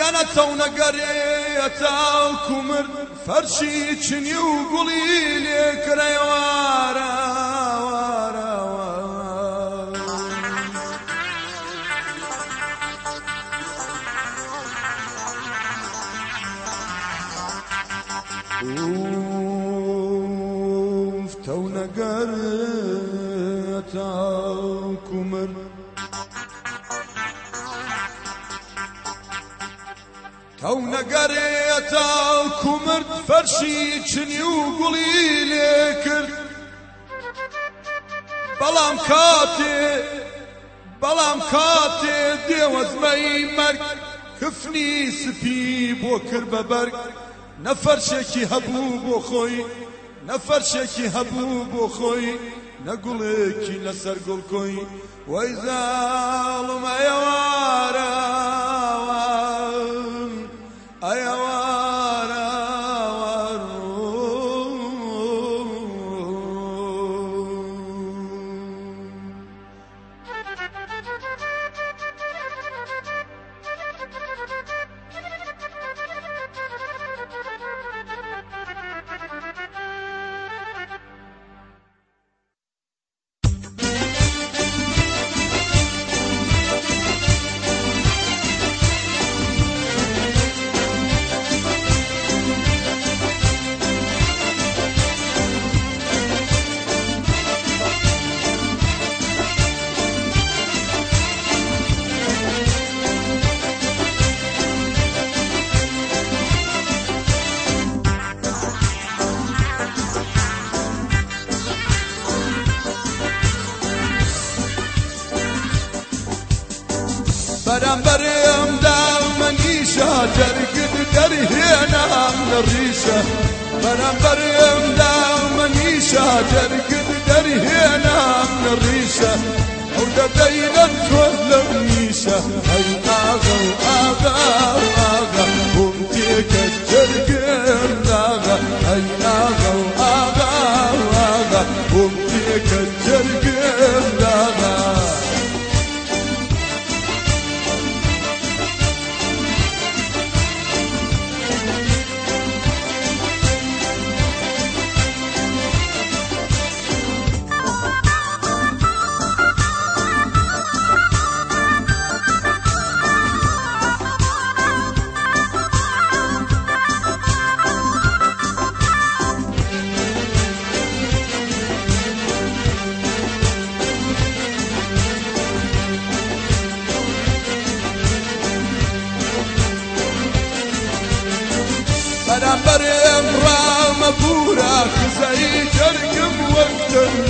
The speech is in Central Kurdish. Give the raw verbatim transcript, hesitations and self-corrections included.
گیانە چەو نەگەرێ تاوکو مرد فەرشی چنی و گوڵی لێکرێ وارە وارە اوف تەو نەگەرێ تاوکو مرد تەو نەگەرێ تاوکو مرد فەرشی چنی و گوڵی لێ کرد بەڵام کاتێ بەڵام کاتێ دێوەزمەی مەرگ کفنی سپی بۆ کرد بە بەرگ نەفەرشێکی هەبوو بۆ خۆی نەفەرشێکی هەبوو بۆ خۆی نەگوڵێکی لەسەر گوڵکۆی وەی زاڵم ئەیەوارە ئەیەوارە بەرامبەرم داومەنیشە دەرگت دەرهێنام لە ڕیشە بەرامبەرم داومەنیشە دەرگت دەرهێنام لە ڕیشە ئەو دەدەینە تۆ لەو نیشە ئەی ئاغا و ئاغا و ئاغا بۆم تێکە جەرگم داغا ئەی ئاغا و ئاغا و ئاغا بۆم تێکە جەرگم داغا بەرامبەرم ڕامە بوورە کزەی جەرگم وەک